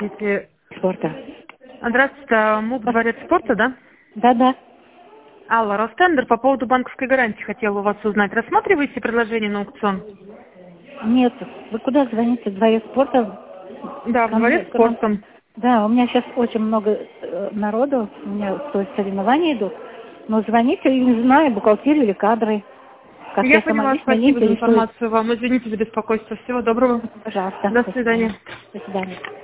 Здравствуйте. Спорта. Здравствуйте, МУП «Дворец спорта», да? Да. Алла, Ростендер, по поводу банковской гарантии хотела у вас узнать. Рассматриваете предложение на аукцион? Нет. Вы куда звоните? Дворец спорта? Да, в «Дворец спорта». Да, у меня сейчас очень много народу, у меня то есть соревнования идут. Но звоните, я не знаю, бухгалтерию или кадры. Как Я я поняла, сама лично не спасибо за интересуюсь. информацию вам. Извините за беспокойство. Всего доброго. Пожалуйста. До свидания. До свидания.